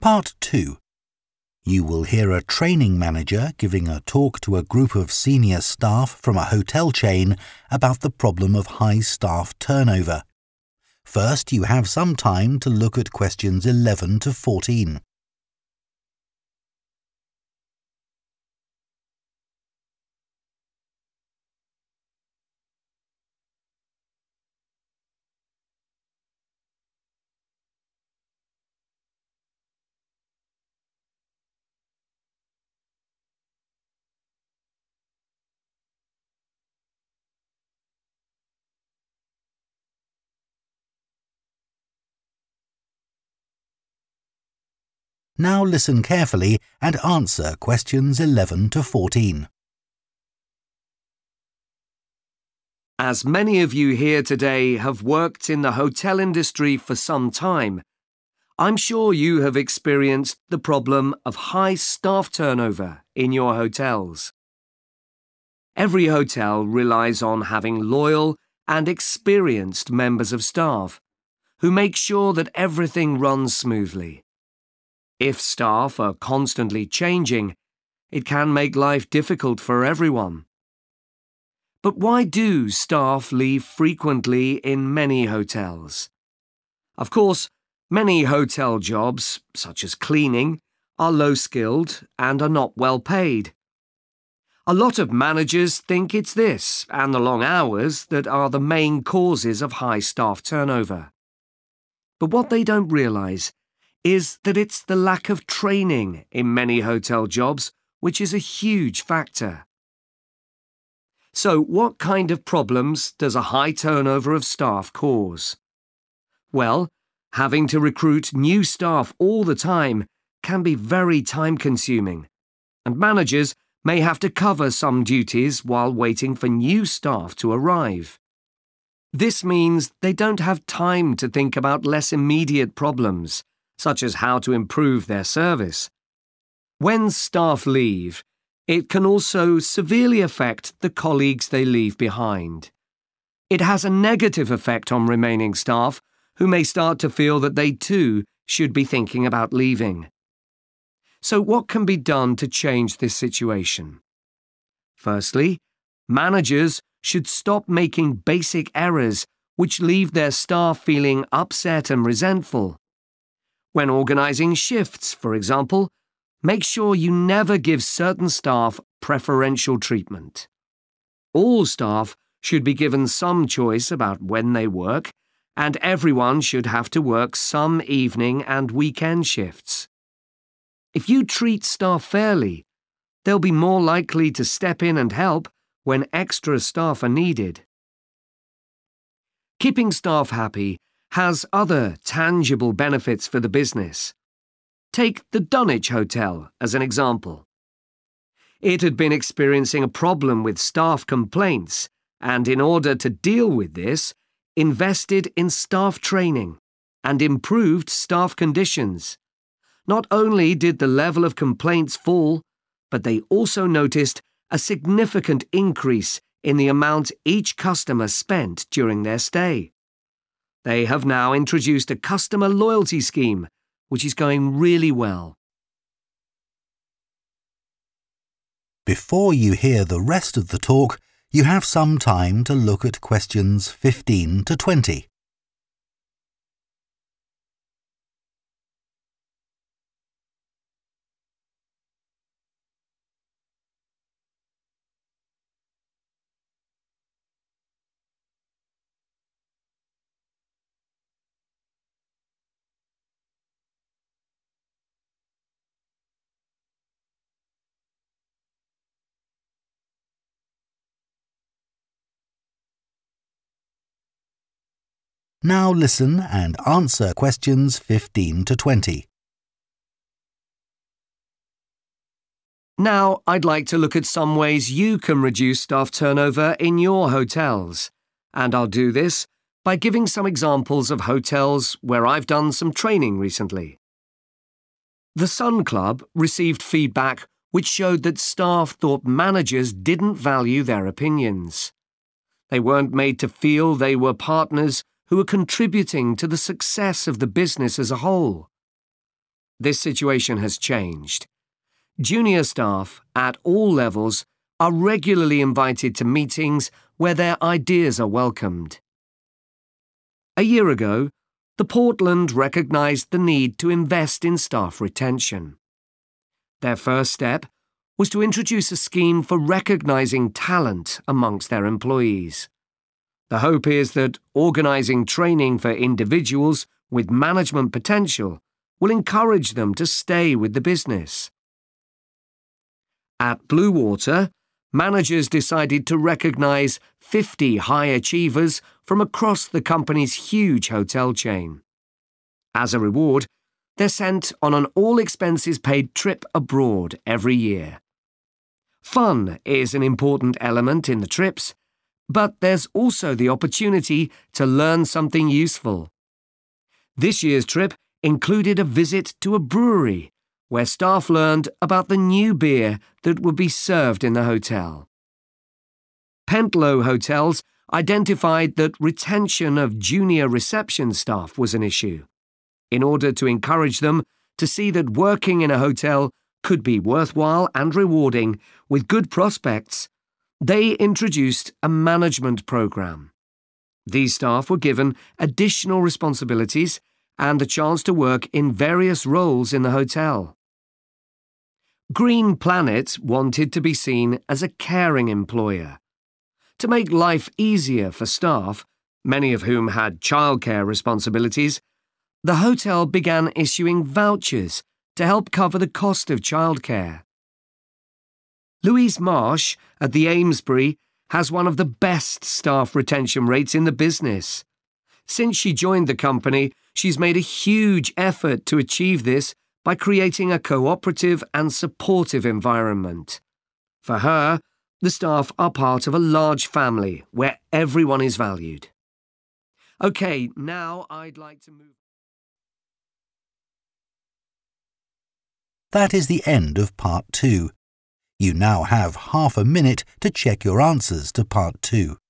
Part 2. You will hear a training manager giving a talk to a group of senior staff from a hotel chain about the problem of high staff turnover. First, you have some time to look at questions 11 to 14. Now listen carefully and answer questions 11 to 14. As many of you here today have worked in the hotel industry for some time, I'm sure you have experienced the problem of high staff turnover in your hotels. Every hotel relies on having loyal and experienced members of staff who make sure that everything runs smoothly. If staff are constantly changing, it can make life difficult for everyone. But why do staff leave frequently in many hotels? Of course, many hotel jobs, such as cleaning, are low-skilled and are not well paid. A lot of managers think it's this and the long hours that are the main causes of high staff turnover. But what they don't realise is that it's the lack of training in many hotel jobs which is a huge factor. So what kind of problems does a high turnover of staff cause? Well, having to recruit new staff all the time can be very time-consuming, and managers may have to cover some duties while waiting for new staff to arrive. This means they don't have time to think about less immediate problems, such as how to improve their service. When staff leave, it can also severely affect the colleagues they leave behind. It has a negative effect on remaining staff, who may start to feel that they too should be thinking about leaving. So what can be done to change this situation? Firstly, managers should stop making basic errors which leave their staff feeling upset and resentful. When organising shifts, for example, make sure you never give certain staff preferential treatment. All staff should be given some choice about when they work, and everyone should have to work some evening and weekend shifts. If you treat staff fairly, they'll be more likely to step in and help when extra staff are needed. Keeping staff happy has other tangible benefits for the business. Take the Dunwich Hotel as an example. It had been experiencing a problem with staff complaints and, in order to deal with this, invested in staff training and improved staff conditions. Not only did the level of complaints fall, but they also noticed a significant increase in the amount each customer spent during their stay. They have now introduced a customer loyalty scheme, which is going really well. Before you hear the rest of the talk, you have some time to look at questions 15 to 20. Now listen and answer questions 15 to 20. Now I'd like to look at some ways you can reduce staff turnover in your hotels, and I'll do this by giving some examples of hotels where I've done some training recently. The Sun Club received feedback which showed that staff thought managers didn't value their opinions. They weren't made to feel they were partners who were contributing to the success of the business as a whole. this situation has changed. Junior staff at all levels are regularly invited to meetings where their ideas are welcomed. A year ago, the Portland recognised the need to invest in staff retention. Their first step was to introduce a scheme for recognising talent amongst their employees. The hope is that organising training for individuals with management potential will encourage them to stay with the business. At Blue Water, managers decided to recognise 50 high achievers from across the company's huge hotel chain. As a reward, they're sent on an all-expenses-paid trip abroad every year. Fun is an important element in the trips, but there's also the opportunity to learn something useful. This year's trip included a visit to a brewery, where staff learned about the new beer that would be served in the hotel. Pentlow Hotels identified that retention of junior reception staff was an issue. In order to encourage them to see that working in a hotel could be worthwhile and rewarding with good prospects, they introduced a management program. These staff were given additional responsibilities and the chance to work in various roles in the hotel. Green Planet wanted to be seen as a caring employer. To make life easier for staff, many of whom had childcare responsibilities, the hotel began issuing vouchers to help cover the cost of childcare. Louise Marsh at the Amesbury has one of the best staff retention rates in the business. Since she joined the company, she's made a huge effort to achieve this by creating a cooperative and supportive environment. For her, the staff are part of a large family where everyone is valued. OK, now I'd like to move... That is the end of Part 2. You now have half a minute to check your answers to Part 2.